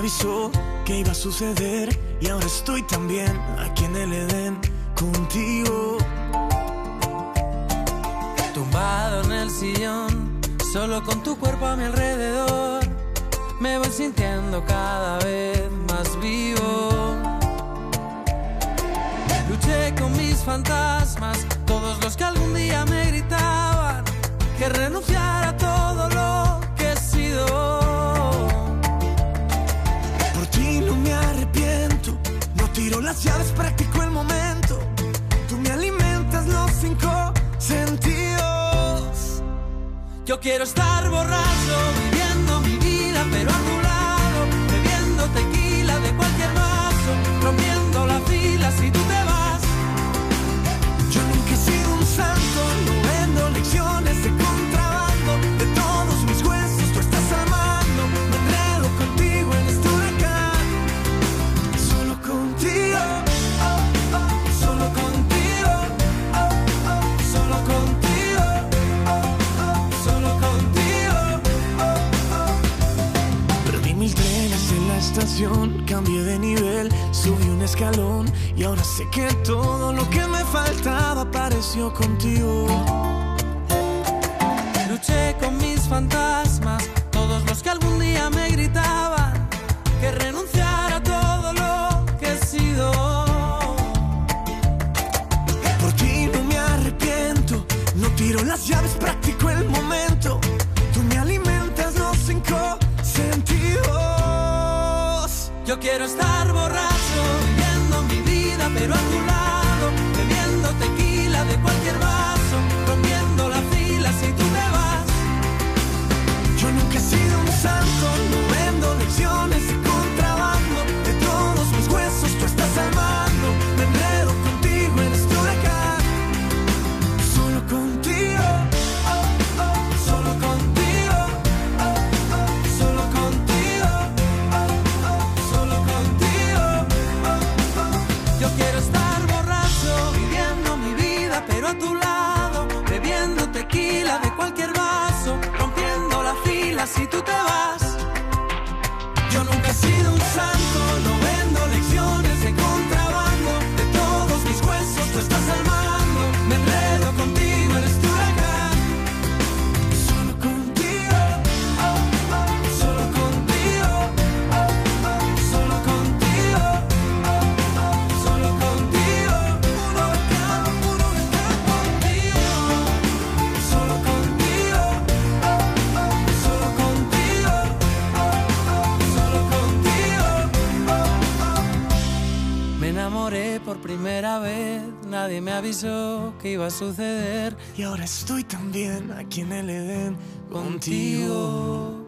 avisó que iba a suceder y ahora estoy también aquí en el Edén contigo. Tumbado en el sillón, solo con tu cuerpo a mi alrededor, me voy sintiendo cada vez más vivo. Luché con mis fantasmas, todos los que algún día me gritaban que renunciara a todo lo que he sido. Por ti no me arrepiento, no tiro las llaves, practico el momento. Tú me alimentas los 5 sentidos. Yo quiero estar borracho, viviendo mi vida, pero a tu lado, bebiendo tequila de cualquier vaso, rompiendo la fila si tú te vas. Yo nunca he sido un santo, no vendo lecciones de contrabando. De todos mis huesos tú estás al mando. Me enredo contigo en este huracán. Solo contigo, solo contigo, solo contigo, solo contigo. Perdí 1000 trenes en la estación, cambié de nivel, subí un escalón y ahora sé que todo lo que me faltaba apareció contigo. Luché con mis fantasmas, todos los que algún día me gritaban que renunciara a todo lo que he sido. Por ti no me arrepiento, no tiro las llaves, practico el momento. Tú me alimentas los 5 sentidos. Yo quiero estar borracho, viviendo mi vida, pero a tu lado, bebiendo tequila de cualquier vaso, rompiendo la fila si tú te vas. Yo nunca he sido un santo, no vendo lecciones de contrabando. De todos mis huesos tú estás al mando. Me enredo contigo en este huracán. Solo contigo, solo contigo, solo contigo, solo contigo. Yo quiero estar borracho, viviendo mi vida, pero a tu lado, bebiendo tequila de cualquier vaso, rompiendo la fila si tú te vas. Yo nunca he sido un santo, no vendo lecciones de contrabando. De todos mis huesos tú estás al mando. Me enredo contigo en este huracán. Solo contigo, solo contigo, solo contigo, solo contigo. Un huracán contigo. Solo contigo, solo contigo, solo contigo. Me enamoré por primera vez, nadie me avisó que iba a suceder. Y ahora estoy también aquí en el Edén contigo. Contigo.